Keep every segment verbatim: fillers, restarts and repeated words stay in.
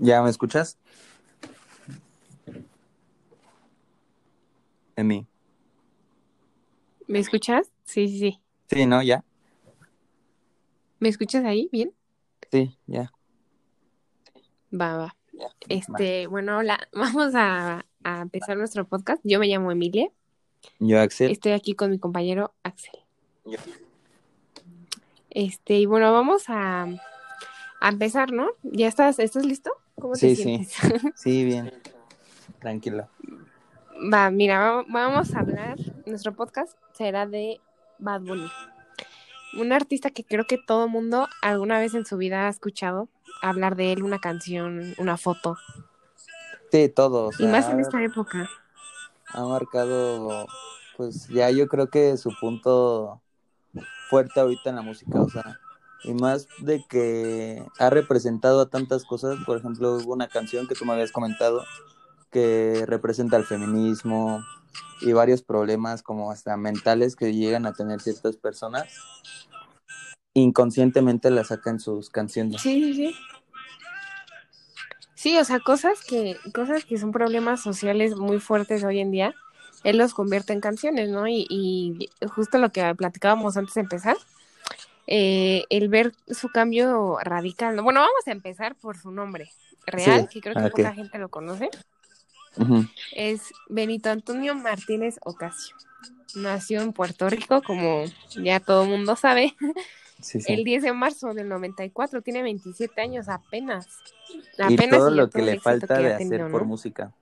¿Ya me escuchas? Emi. ¿Me escuchas? Sí, sí, sí. Sí, ¿no? ¿Ya? ¿Me escuchas ahí? ¿Bien? Sí, ya. Va, va. Va. Este, bueno, hola. Vamos a, a empezar nuestro podcast. Yo me llamo Emilia. Yo, Axel. Estoy aquí con mi compañero Axel. Este, y bueno, vamos a, a empezar, ¿no? ¿Ya estás, estás listo? ¿Cómo te Sí, sí. sientes? Sí, bien. Tranquilo. Va, mira, va- vamos a hablar. Nuestro podcast será de Bad Bunny. Un artista que creo que todo mundo alguna vez en su vida ha escuchado hablar de él, una canción, una foto. Sí, todo. O Y más sea, en ha, esta época. ha marcado, pues ya yo creo que su punto fuerte ahorita en la música. O sea, y más de que ha representado a tantas cosas. Por ejemplo, hubo una canción que tú me habías comentado que representa el feminismo y varios problemas como hasta mentales que llegan a tener ciertas personas. Inconscientemente la sacan sus canciones. Sí, sí, sí. Sí, o sea, cosas que, cosas que son problemas sociales muy fuertes hoy en día, él los convierte en canciones, ¿no? Y, y justo lo que platicábamos antes de empezar, eh, el ver su cambio radical, ¿no? Bueno, vamos a empezar por su nombre Sí, real, que creo que ok. poca gente lo conoce, Ujú. es Benito Antonio Martínez Ocasio. Nació en Puerto Rico, como ya todo el mundo sabe, Sí, sí. el diez de marzo del noventa y cuatro, tiene veintisiete años apenas, Y apenas todo y ya lo que todo el le éxito falta que ha de hacer tenido, por ¿no? música.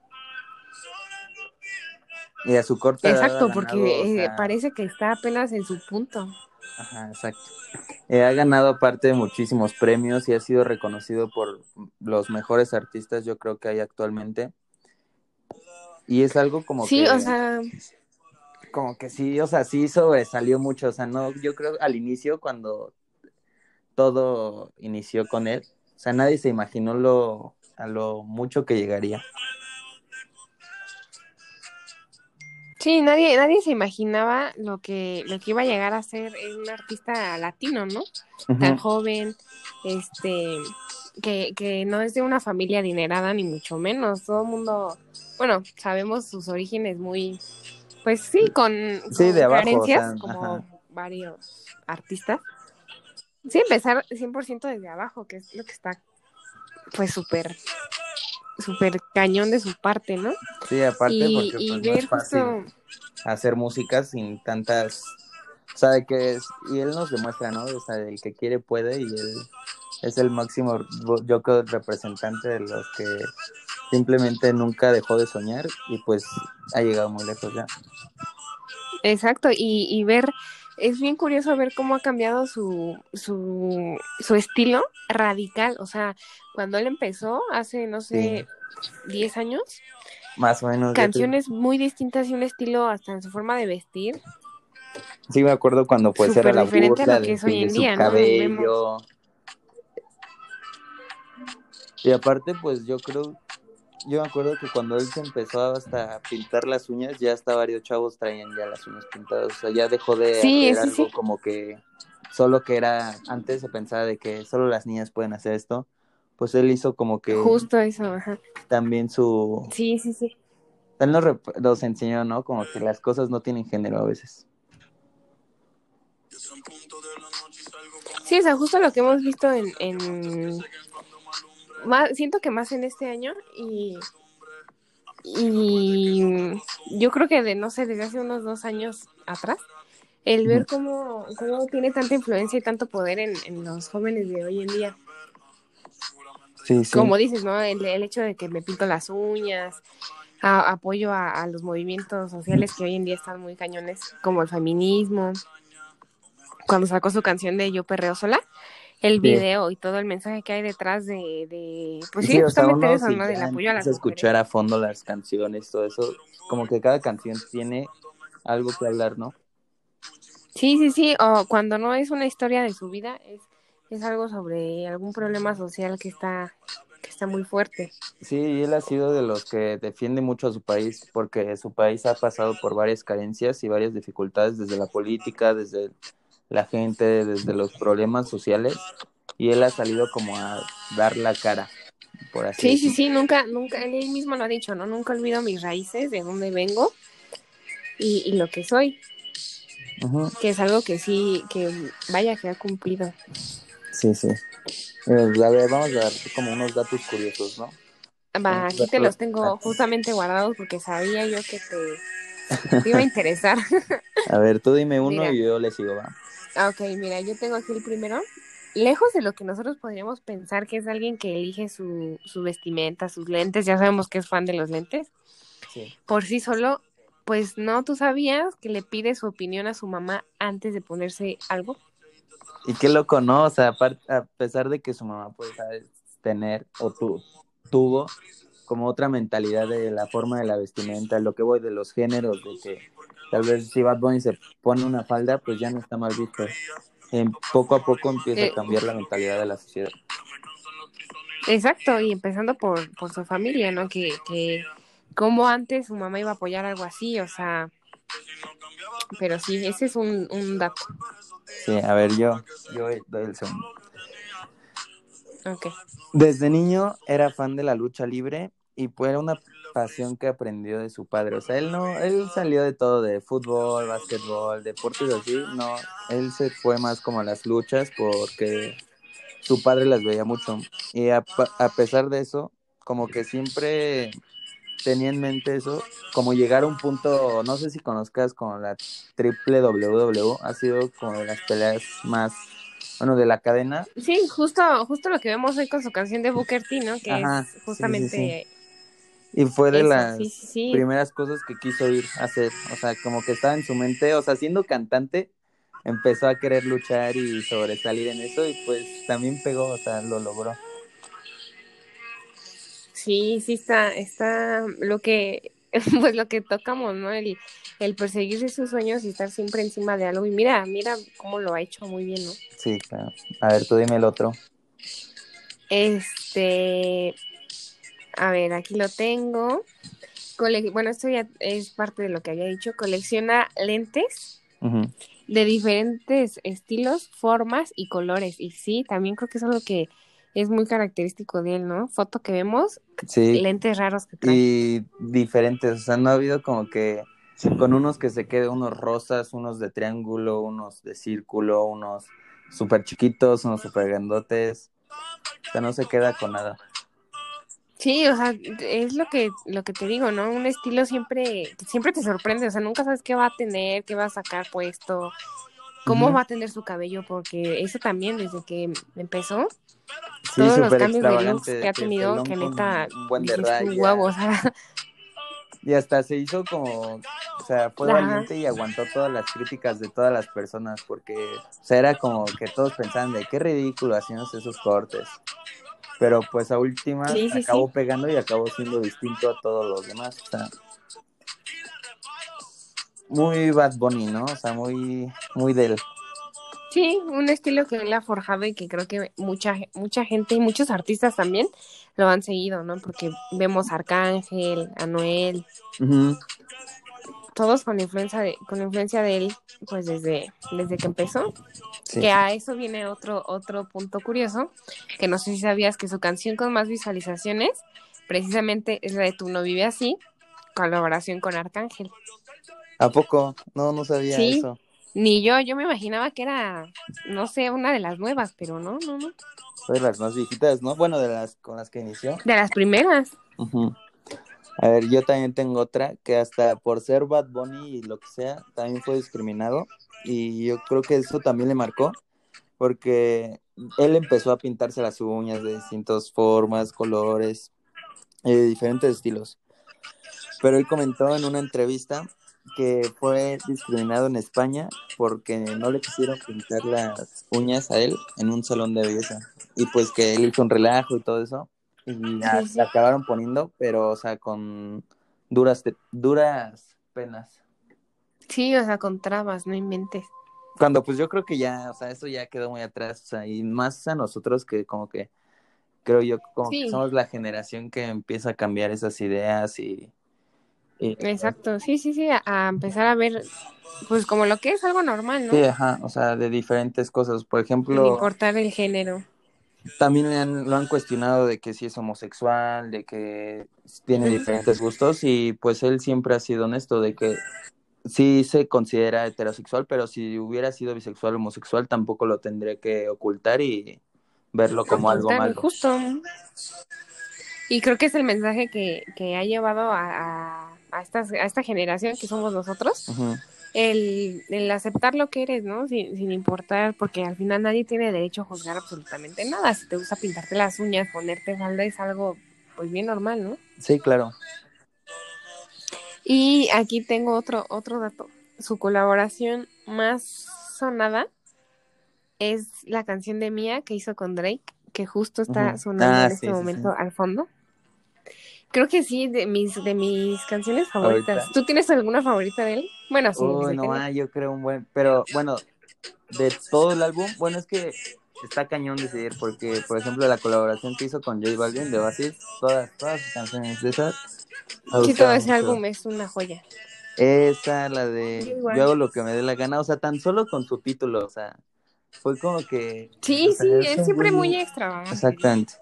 Y a su corta edad ha Exacto, ganado, o porque eh, sea, parece que está apenas en su punto. ajá, exacto. Eh, ha ganado aparte de muchísimos premios y ha sido reconocido por los mejores artistas yo creo que hay actualmente. Y es algo como Sí, o que, sea, como que sí, o sea, sí sobresalió mucho. O sea, no, yo creo al inicio cuando todo inició con él, o sea, nadie se imaginó lo, a lo mucho que llegaría. sí, nadie, nadie se imaginaba lo que, lo que iba a llegar a ser un artista latino, ¿no? Tan Ujú. joven, este, que, que no es de una familia adinerada, ni mucho menos. Todo el mundo, bueno, sabemos sus orígenes muy, pues sí, con, Sí, de con abajo, o carencias, sea, como ajá. varios artistas. Sí, empezar cien por ciento desde abajo, que es lo que está, pues, súper súper cañón de su parte, ¿no? Sí, aparte Y, porque y pues no es ver fácil justo, hacer música sin tantas, o sea, de que es, y él nos demuestra, ¿no? O sea, el que quiere puede y él es el máximo, yo creo, representante de los que simplemente nunca dejó de soñar y pues ha llegado muy lejos ya. exacto, y, y ver, es bien curioso ver cómo ha cambiado su, su, su estilo radical, o sea, cuando él empezó, hace, no Sí, sé, diez años, más o menos, ya te... canciones muy distintas y un estilo hasta en su forma de vestir, Sí, me acuerdo cuando pues era súper la diferente a burla lo que de es hoy que en su día, ¿no? Vemos. cabello, y aparte pues yo creo, yo me acuerdo que cuando él se empezó hasta a pintar las uñas, ya hasta varios chavos traían ya las uñas pintadas, o sea, ya dejó de Sí, hacer sí, sí, algo como que solo que era, antes se pensaba de que solo las niñas pueden hacer esto, pues él hizo como que justo eso, ajá. también su, Sí, sí, sí. él nos, rep- nos enseñó, ¿no? Como que las cosas no tienen género a veces. Sí, o sea, justo lo que hemos visto en, en más, siento que más en este año y, y yo creo que de, no sé, desde hace unos dos años atrás, el Ujú. ver cómo, cómo tiene tanta influencia y tanto poder en, en los jóvenes de hoy en día. Sí, sí, Como dices, ¿no? El, el hecho de que me pinto las uñas, a- apoyo a, a los movimientos sociales que hoy en día están muy cañones, como el feminismo, cuando sacó su canción de Yo Perreo Sola, el sí. video y todo el mensaje que hay detrás de, de pues sí, Sí, o sea, justamente de uno eso, si ¿no? Del ya apoyo a las empieza a mujeres. escuchar a fondo las canciones, todo eso, como que cada canción tiene algo que hablar, ¿no? Sí, sí, sí, o cuando no es una historia de su vida, es, es algo sobre algún problema social que está, que está muy fuerte. Sí, y él ha sido de los que defiende mucho a su país, porque su país ha pasado por varias carencias y varias dificultades desde la política, desde la gente, desde los problemas sociales, y él ha salido como a dar la cara. por así Sí, sí, decirlo. sí, nunca, nunca, él mismo lo ha dicho, ¿no? Nunca olvido mis raíces, de dónde vengo y, y lo que soy, Ujú. que es algo que sí, que vaya que ha cumplido. Sí, sí. Eh, A ver, vamos a dar como unos datos curiosos, ¿no? Va, Unos aquí te datos los tengo aquí. justamente guardados porque sabía yo que te, te iba a interesar. A ver, tú dime uno Mira, y yo le sigo, ¿va? ah, ok, mira, yo tengo aquí el primero. Lejos de lo que nosotros podríamos pensar que es alguien que elige su, su vestimenta, sus lentes, ya sabemos que es fan de los lentes, Sí. por sí solo, pues no, tú sabías que le pide su opinión a su mamá antes de ponerse algo. Y qué loco, ¿no? O sea, apar- a pesar de que su mamá puede, ¿sabes? Tener o tu, tuvo como otra mentalidad de la forma de la vestimenta, lo que voy de los géneros, de que tal vez si Bad Bunny se pone una falda, pues ya no está mal visto. En, poco a poco empieza a Eh, cambiar la mentalidad de la sociedad. exacto, y empezando por, por su familia, ¿no? Que, que como antes su mamá iba a apoyar algo así, o sea, pero sí, ese es un, un dato. Sí, a ver, yo, yo doy el segundo. Ok. Desde niño era fan de la lucha libre y fue una pasión que aprendió de su padre. O sea, él no, él salió de todo, de fútbol, básquetbol, deportes así. No, él se fue más como a las luchas porque su padre las veía mucho. Y a, a pesar de eso, como que siempre tenía en mente eso, como llegar a un punto, no sé si conozcas con la triple W W, E, ha sido como de las peleas más, bueno, de la cadena. Sí, justo, justo lo que vemos hoy con su canción de Booker T, ¿no? Que es Ajá, sí, sí, sí. justamente Y fue de eso, sí, las sí, sí. primeras cosas que quiso ir a hacer, o sea, como que estaba en su mente, o sea, siendo cantante, empezó a querer luchar y sobresalir en eso y pues también pegó, o sea, lo logró. Sí, sí está, está lo que, pues lo que tocamos, ¿no? El, el perseguir sus sueños y estar siempre encima de algo. Y mira, mira cómo lo ha hecho muy bien, ¿no? Sí, claro. A ver, tú dime el otro. Este, a ver, aquí lo tengo. Cole- bueno, esto ya es parte de lo que había dicho. Colecciona lentes Ujú. de diferentes estilos, formas y colores. Y sí, también creo que eso es lo que es muy característico de él, ¿no? Foto que vemos, Sí, lentes raros que trae. y diferentes, o sea, no ha habido como que con unos que se quede unos rosas, unos de triángulo, unos de círculo, unos súper chiquitos, unos súper grandotes, o sea, no se queda con nada. Sí, o sea, es lo que lo que te digo, ¿no? Un estilo siempre siempre te sorprende, o sea, nunca sabes qué va a tener, qué va a sacar puesto, cómo Ujú. va a tener su cabello, porque eso también desde que empezó, Sí, todos los súper cambios de looks extravagante, que de ha que tenido, pelón que con neta un buen de dices tú, wow, o rayas. sea, Y hasta se hizo como, o sea, fue ajá. valiente y aguantó todas las críticas de todas las personas, porque, o sea, era como que todos pensaban de qué ridículo haciéndose esos cortes. Pero pues a últimas Sí, sí, sí. acabó pegando y acabó siendo distinto a todos los demás. O sea, muy Bad Bunny, ¿no? O sea, muy, muy de él. Sí, un estilo que él ha forjado y que creo que mucha, mucha gente y muchos artistas también lo han seguido, ¿no? Porque vemos a Arcángel, a Noel, Ujú. todos con influencia de, con influencia de él, pues desde, desde que empezó. Sí. Que a eso viene otro, otro punto curioso, que no sé si sabías que su canción con más visualizaciones, precisamente es la de Tú no vive así, colaboración con Arcángel. ¿A poco? No, no sabía Sí, eso. ni yo, yo me imaginaba que era, no sé, una de las nuevas, pero no, no, no. Fue de las más viejitas, ¿no? Bueno, de las con las que inició. De las primeras. Ujú. A ver, yo también tengo otra que hasta por ser Bad Bunny y lo que sea, también fue discriminado. Y yo creo que eso también le marcó, porque él empezó a pintarse las uñas de distintas formas, colores, eh, diferentes estilos. Pero él comentó en una entrevista que fue discriminado en España porque no le quisieron pintar las uñas a él en un salón de belleza. Y pues que él hizo un relajo y todo eso. Y Sí, la, la sí. acabaron poniendo, pero o sea, con duras, te- duras penas. Sí, o sea, con trabas, no inventes. Cuando pues yo creo que ya, o sea, eso ya quedó muy atrás. O sea, y más a nosotros que como que, creo yo, como que Sí, somos la generación que empieza a cambiar esas ideas y... y exacto. Sí, sí, sí, a, a empezar a ver, pues como lo que es algo normal, sí, ¿no? ajá, o sea, de diferentes cosas. Por Sin ejemplo, importar el género. también le han, lo han cuestionado de que si es homosexual, de que tiene diferentes gustos y pues él siempre ha sido honesto de que sí se considera heterosexual, pero si hubiera sido bisexual o homosexual tampoco lo tendría que ocultar y verlo como algo Ocultar, malo. justo. Y creo que es el mensaje que, que ha llevado a, a, a, estas, a esta generación que somos nosotros, Uh-huh. el, el aceptar lo que eres, ¿no? Sin, sin importar, porque al final nadie tiene derecho a juzgar absolutamente nada. Si te gusta pintarte las uñas, ponerte falda, es algo pues bien normal, ¿no? Sí, claro. Y aquí tengo otro, otro dato. Su colaboración más sonada es la canción de Mia que hizo con Drake, que justo está Uh-huh. sonando Ah, en este sí, sí, sí. momento al fondo. Creo que sí, de mis, de mis canciones favoritas. Ahorita. ¿Tú tienes alguna favorita de él? Bueno, sí, Uy, sí no, tengo. ah, yo creo un buen, pero bueno, de todo el álbum, bueno, es que está cañón decidir, porque, por ejemplo, la colaboración que hizo con J Balvin de Oasis, todas, todas sus canciones de esas, me Sí, todo gustaban ese mucho. álbum es una joya. Esa, la Yo de Yo igual. hago lo que me dé la gana, o sea, tan solo con su título, o sea, fue como que, o Sí, sea, sí, es él un siempre muy güey, extravagante, ¿no? exactamente.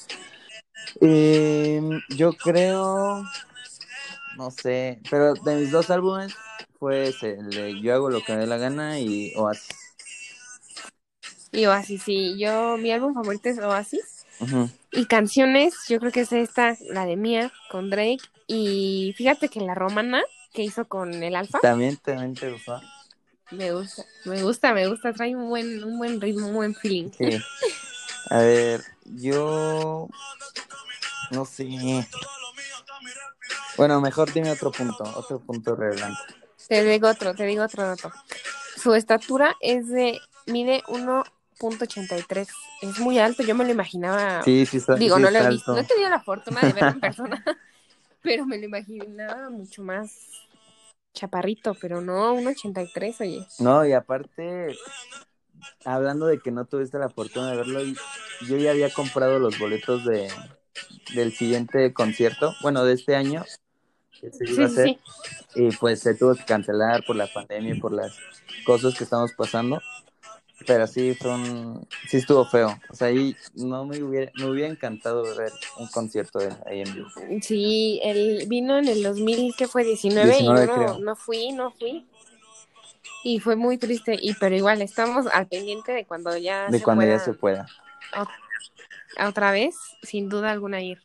Eh, yo creo, no sé, pero de mis dos álbumes fue ese, el de Yo hago lo que me dé la gana y Oasis. Y Oasis, sí. Yo, mi álbum favorito es Oasis. Uh-huh. Y canciones, yo creo que es esta, la de Mia, con Drake. Y fíjate que la romana que hizo con el Alfa, También, también te gustó. me gusta, me gusta, me gusta. Trae un buen, un buen ritmo, un buen feeling. Sí. A ver, yo no sé. Bueno, mejor dime otro punto, otro punto relevante. Te digo otro, te digo otro dato. Su estatura es de, mide uno punto ochenta y tres. Es muy alto, yo me lo imaginaba, Sí, sí está, digo, sí no lo he está visto, no he alto. tenido la fortuna de verlo en persona, pero me lo imaginaba mucho más chaparrito, pero no, uno ochenta y tres, oye. No, y aparte, hablando de que no tuviste la fortuna de verlo, yo ya había comprado los boletos de del siguiente concierto, bueno, de este año, que se iba a Sí, sí, hacer, sí. y pues se tuvo que cancelar por la pandemia y por las cosas que estamos pasando. Pero sí fue un, sí estuvo feo. O sea, ahí no me hubiera, me hubiera encantado ver un concierto de él ahí en vivo. Sí, él vino en el dos mil, que fue diecinueve, y diecinueve no, creo. no fui, no fui. Y fue muy triste, y pero igual estamos al pendiente de cuando ya De se cuando ya se pueda pueda. ot- otra vez, sin duda alguna ir.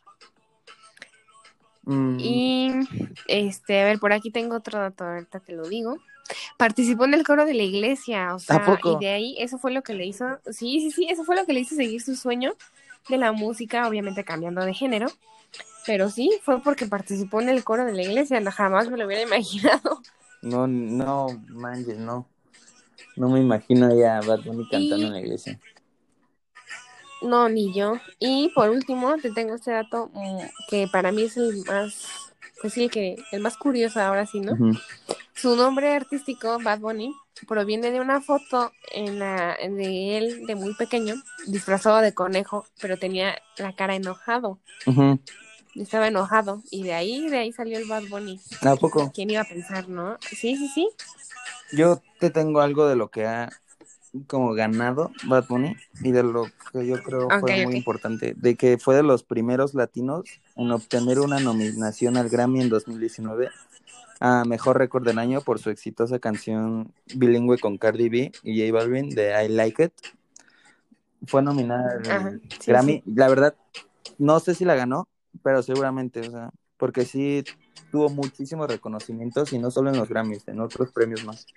Mm, Y este, a ver, por aquí tengo otro dato, ahorita te lo digo. Participó en el coro de la iglesia, o ¿A sea, y poco? de ahí eso fue lo que le hizo, sí, sí, sí, eso fue lo que le hizo seguir su sueño de la música, obviamente cambiando de género, pero sí, fue porque participó en el coro de la iglesia, no, jamás me lo hubiera imaginado. No, no, manches, no. No me imagino ya a Bad Bunny cantando en Y la iglesia. no, ni yo. Y por último, te tengo este dato mm, que para mí es el más, pues sí, el que, el más curioso ahora sí, ¿no? Uh-huh. Su nombre artístico, Bad Bunny, proviene de una foto en la, de él de muy pequeño, disfrazado de conejo, pero tenía la cara enojado. Uh-huh. Estaba enojado. Y de ahí, de ahí salió el Bad Bunny. ¿A poco? ¿Quién iba a pensar, no? Sí, sí, sí. Yo te tengo algo de lo que ha como ganado Bad Bunny y de lo que yo creo Ok, fue muy ok. importante, de que fue de los primeros latinos en obtener una nominación al Grammy en dos mil diecinueve a Mejor Récord del Año por su exitosa canción bilingüe con Cardi B y J Balvin de I Like It. Fue nominada Ajá, al sí, sí. Grammy. La verdad, no sé si la ganó, pero seguramente, o sea, porque sí tuvo muchísimos reconocimientos y no solo en los Grammys, en otros premios más.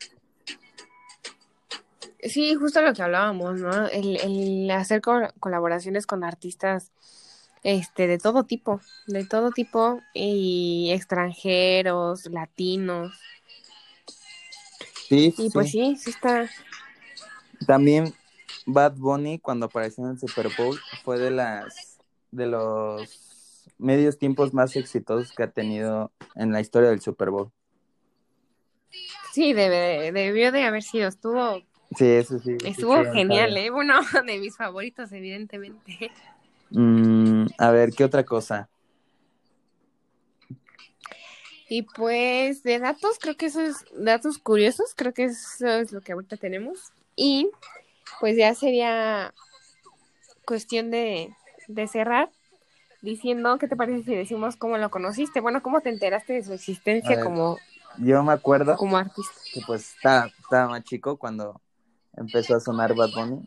Sí, justo lo que hablábamos, ¿no? El, el hacer co- colaboraciones con artistas este, de todo tipo, de todo tipo, y extranjeros, latinos. Sí, Y pues sí. sí, sí está. También Bad Bunny cuando apareció en el Super Bowl fue de las de los medios tiempos más exitosos que ha tenido en la historia del Super Bowl. Sí, debe, debió de haber sido, estuvo, Sí, eso sí, sí, sí, estuvo él sabe. genial, ¿eh? Bueno, de mis favoritos, evidentemente. Mm, a ver, ¿qué otra cosa? Y pues de datos, creo que eso es, datos curiosos, creo que eso es lo que ahorita tenemos. Y pues ya sería cuestión de, de cerrar diciendo, ¿qué te parece si decimos cómo lo conociste? Bueno, ¿cómo te enteraste de su A existencia ver, como, yo me acuerdo como artista? que pues estaba, estaba más chico cuando empezó a sonar Bad Bunny.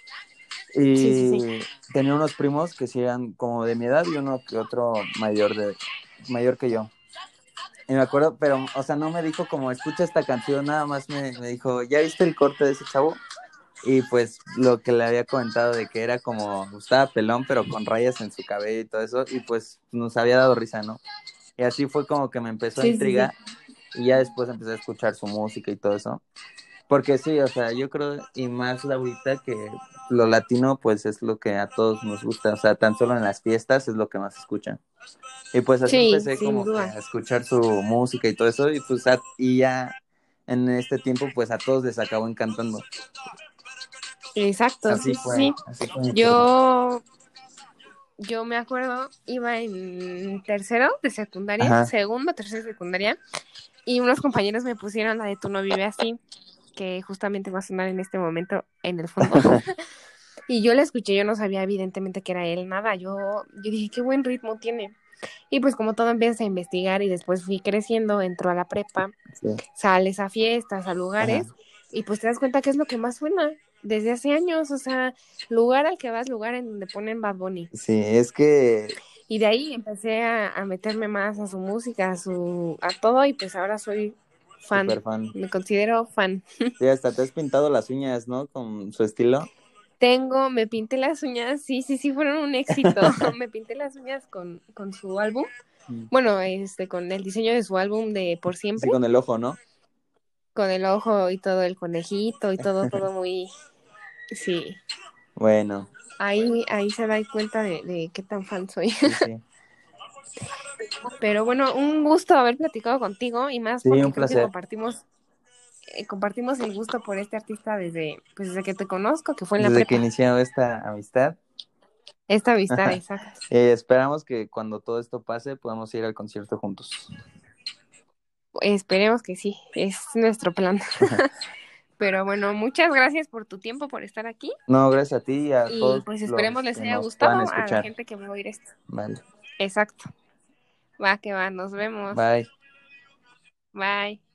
Sí, sí, sí. Y tenía unos primos que sí eran como de mi edad y uno que otro mayor de mayor que yo. Y me acuerdo, pero, o sea, no me dijo como, escucha esta canción, nada más me, me dijo, ¿ya viste el corte de ese chavo? Y pues lo que le había comentado de que era como, estaba pelón, pero con rayas en su cabello y todo eso, y pues nos había dado risa, ¿no? Y así fue como que me empezó a Sí, sí, sí. intrigar, y ya después empecé a escuchar su música y todo eso. Porque sí, o sea, yo creo, y más ahorita que lo latino, pues es lo que a todos nos gusta, o sea, tan solo en las fiestas es lo que más escuchan. Y pues así Sí, empecé sin como que duda. a escuchar su música y todo eso, y pues a- y ya en este tiempo, pues a todos les acabó encantando. Exacto, Así sí, sí, fue, sí. así fue mi forma. Yo, yo me acuerdo, iba en tercero de secundaria, Ajá, segundo, tercero de secundaria, y unos compañeros me pusieron la de Tú no vive así, que justamente va a sonar en este momento en el fondo. Y yo la escuché, yo no sabía evidentemente que era él, nada, yo, yo dije, qué buen ritmo tiene. Y pues como todo empiezas a investigar y después fui creciendo, entró a la prepa, sí, sales a fiestas, a ajá, lugares, y pues te das cuenta que es lo que más suena desde hace años, o sea, lugar al que vas, lugar en donde ponen Bad Bunny. sí, es que Y de ahí empecé a, a meterme más a su música, a su, a todo, y pues ahora soy fan, súper fan. me considero fan. Sí, hasta te has pintado las uñas, ¿no? Con su estilo. Tengo, me pinté las uñas, sí, sí, sí, fueron un éxito. Me pinté las uñas con, con su álbum, bueno, este, con el diseño de su álbum de Por Sí, Siempre, con el ojo, ¿no? con el ojo y todo, el conejito y todo, todo muy, sí. Bueno, Ahí, ahí se da cuenta de, de qué tan fan soy. sí, sí. Pero bueno, un gusto haber platicado contigo y más Sí, porque un creo que placer. compartimos, eh, compartimos el gusto por este artista desde, pues desde que te conozco, que fue en la Desde que prepa. inició esta amistad. Esta amistad, exacto. Eh, esperamos que cuando todo esto pase podamos ir al concierto juntos. Esperemos que sí, es nuestro plan. Pero bueno, muchas gracias por tu tiempo, por estar aquí. No, gracias a ti y a Y todos pues esperemos los les que haya nos puedan gustado a la escuchar. gente que va a oír esto. Vale. Exacto. Va que va, nos vemos. Bye. Bye.